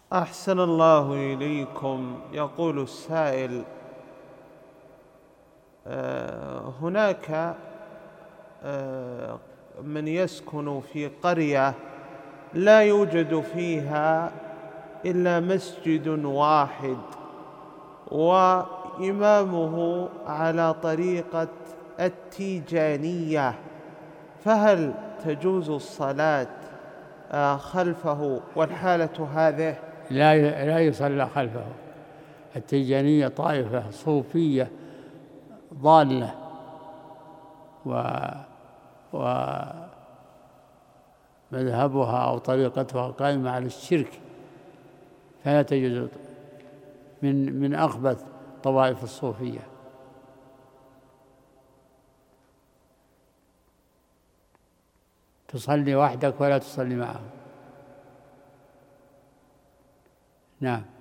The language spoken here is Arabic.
أحسن الله إليكم. يقول السائل: هناك من يسكن في قرية لا يوجد فيها إلا مسجد واحد، وإمامه على طريقة التيجانية، فهل تجوز الصلاة خلفه والحالة هذه؟ لا يصلى خلفه. التيجانية طائفة صوفية ضالة، ومذهبها أو طريقتها قائمة على الشرك، فلا تجوز، من أخبث طوائف الصوفية. تصلي وحدك ولا تصلي معهم. نعم.